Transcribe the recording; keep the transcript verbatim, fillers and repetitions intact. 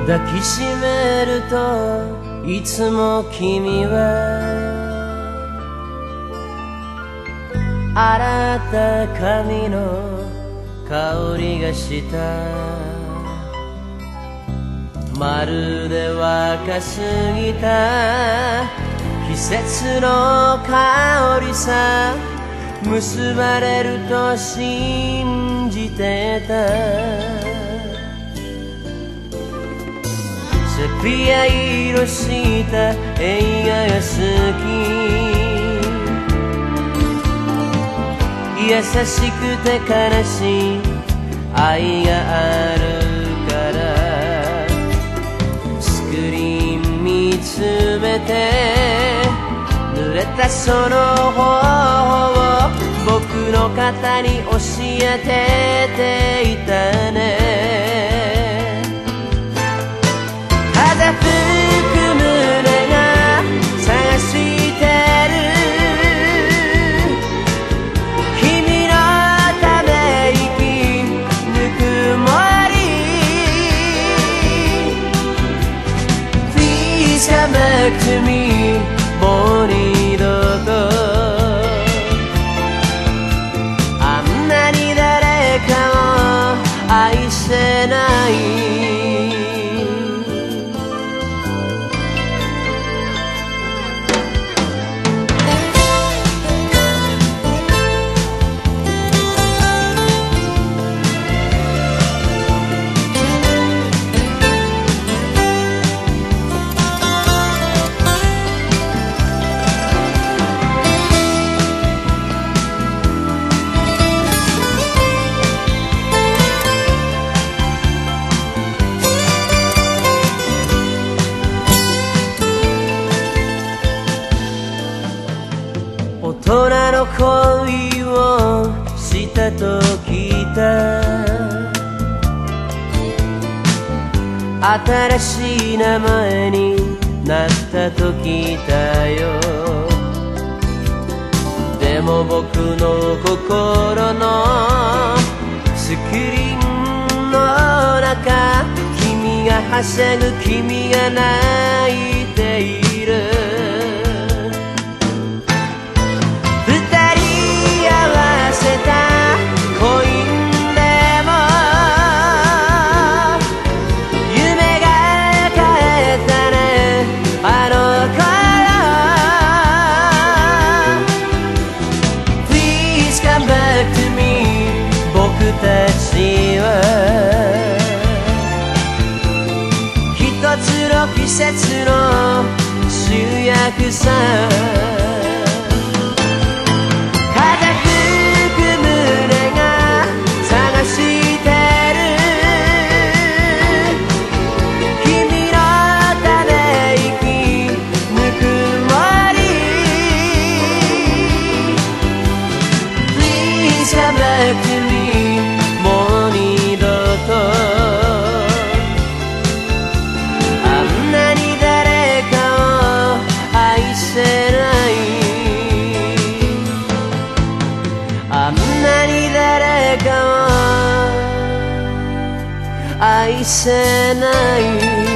抱きしめるといつも君は洗った髪の香りがしたまるで若すぎた季節の香りさ結ばれると信じてたセピア色した映画が好き優しくて悲しい愛があるからスクリーン見つめて濡れたその頬を僕の肩に押し当てていたね風吹く胸が探してる君のため息ぬくもり Please come back to me もう二度とあんなに誰かを愛せない大人の恋をしたと聞いた新しい名前になったと聞いたよでも僕の心のスクリーンの中君がはしゃぐ君が泣いている僕たちは一つの季節の主役さ風吹く胸が探してる君のため息ぬくもり Please come back to meあんなに誰かを愛せない